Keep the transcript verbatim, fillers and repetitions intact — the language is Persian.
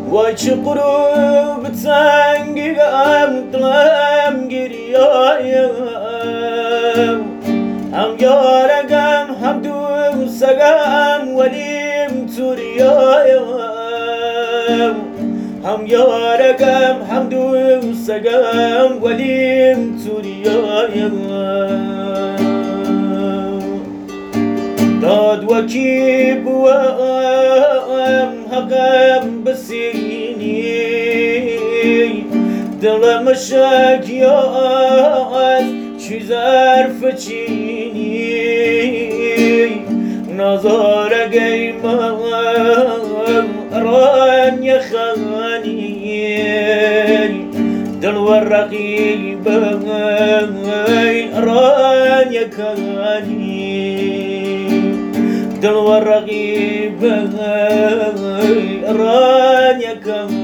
وش قلوب تنقم طلم قريايا هم يا رقم حمدو سقم وليم تريايا هم يا رقم حمدو سقم وليم تريايا داد وكيب وام هقم بسيني دل مشاك ياس شزار فتشيني نظر قيمة ران يخاني دل والرقيب ران يكاني دل والرقيب ران يكاني